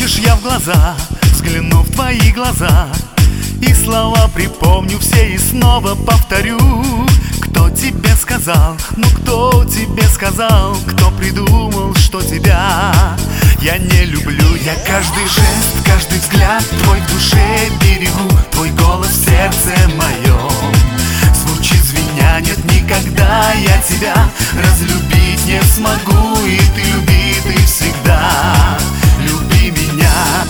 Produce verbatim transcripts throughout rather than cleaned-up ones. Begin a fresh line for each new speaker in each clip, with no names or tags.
Хочешь, я в глаза взгляну в твои глаза, и слова припомню все и снова повторю. Кто тебе сказал, ну кто тебе сказал, кто придумал, что тебя я не люблю? Я каждый жест, каждый взгляд твой в душе берегу, твой голос в сердце моем звучит звеня. Нет, никогда я тебя разлюбить не смогу, и ты люби, ты всегда люби меня.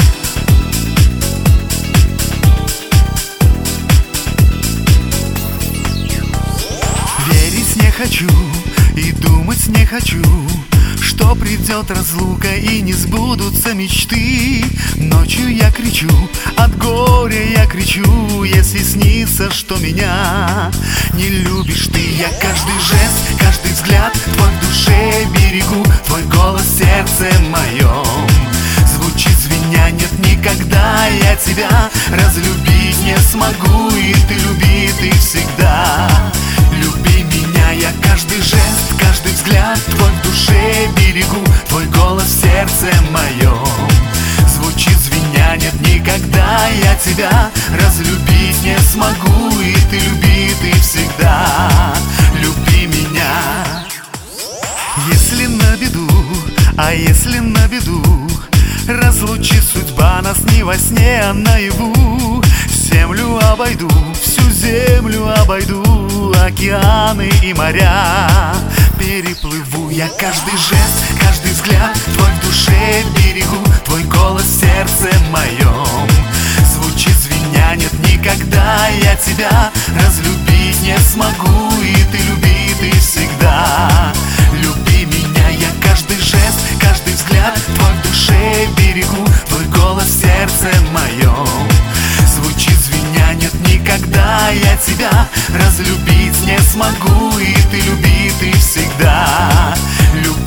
Верить не хочу и думать не хочу, что придет разлука и не сбудутся мечты. Ночью я кричу, от горя я кричу, если снится, что меня не любишь ты. Я каждый жест, каждый взгляд твой в душе берегу, твой голос в сердце моем звучит звеня. Нет, никогда я тебя разлюбить не смогу, и ты люби, ты всегда люби меня. Я каждый жест, каждый взгляд твой в душе берегу, твой голос в сердце моем звучит звеня. Нет, никогда я тебя разлюбить не смогу, и ты люби, ты всегда люби меня. Если на беду, а если на беду разлучит судьба нас не во сне, а наяву, землю обойду, всю землю обойду, океаны и моря переплыву. Я каждый жест, каждый взгляд твой в душе берегу, твой голос в сердце моем звучит звеня. Нет, никогда я тебя разлюбить не смогу, и ты люби, ты всегда люби меня. Я каждый жест, каждый взгляд твой в душе берегу, твой голос в сердце моем звучит звеня. Нет, никогда я тебя разлюбить не смогу, и ты люби, ты всегда люби.